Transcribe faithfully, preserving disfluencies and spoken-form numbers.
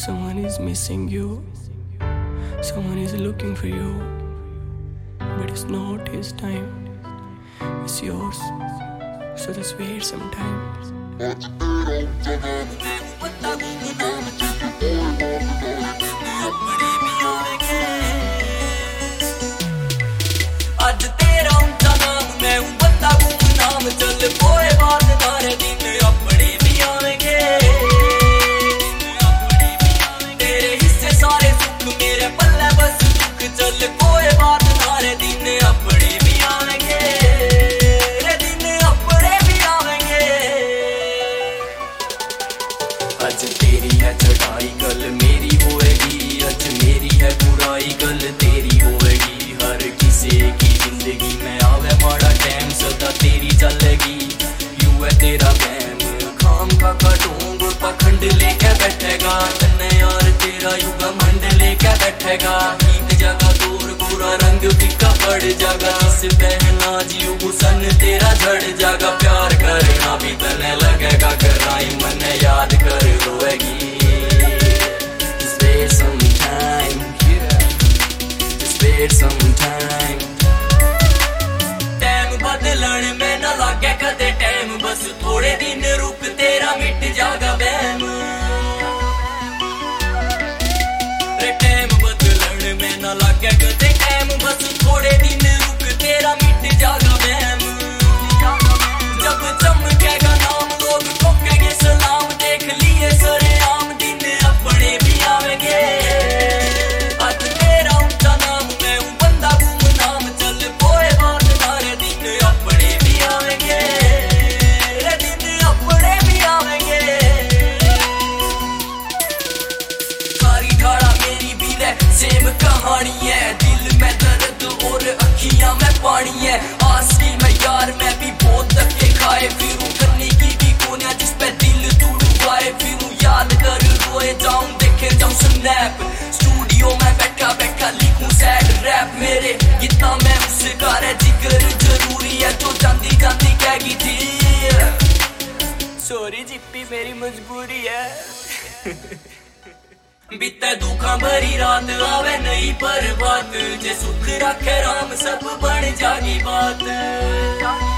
Someone is missing you. Someone is looking for you. But it's not his time. It's yours. So just wait some time. आज तेरा उनका नाम मैं हूँ बंदा गुमनाम चल कोई बात तारे दिन अपने भी आएंगे तेरे हिस्से सारे सुख मेरे पल्ले बस दुख चल कोई बात तारे दिन अपने भी आएंगे रे दिन अपने भी आएंगे आज तेरी है चढ़ाई कल मेरी होएगी आज मेरी है बुराई कल तेरी होएगी हर किसी की जिंदगी में आवे माड़ा टाइम सदा तेरी चलेगी यू है तेरा बैम खाम का कटूंग पखंड लेके बैठेगा तन्ने यार तेरा युग मंड लेके बैठेगा गीत जगह दूर पूरा रंग फीका पड़ जागा इस बहना जीव हुसन तेरा झड़ जागा प्यार करना भी तने लगेगा कराई मन याद कर रोएगी Just wait some time Just wait some time time बदलण में न लागे कदे टाइम बस थोड़े दिन रुक तेरा मिट जागा वहम रे टाइम बदलण में न लागे कदे टाइम बस थोड़े दिन रुक तेरा मिट जागा वहम जब चमकेगा नाम लोग ठोकेंगे सलाम देख लिए सरेआम दिन अपने भी आवेंगे आज तेरा उनका नाम मैं हूँ बंदा गुमनाम चल कोई बात तारे दिन अपने भी आवेंगे रे दिन अपने भी आवेंगे सारी ठाड़ा मेरी भी ले सेम कहानी है दिल में दर्द और अखियां में पानी है आसली में यार मैं भी बहुत धक्के खाए फिरूं करने की भी कोनिया जिस पे दिल तू डुबाए फिरूं याद कर रोए जाऊं देखे जाऊं स्नैप स्टूडियो में बैठा बैठा लिखूं सैड रैप मेरे कितना मैं उसका रे जिक्र जरूरी है तो जाती जाती कहेगी थी सॉरी जिप्पी मेरी मजबूरी है बीते दुखा भरी रात आवे नहीं पर बात जे सुख रखे राम सब बन जागी बात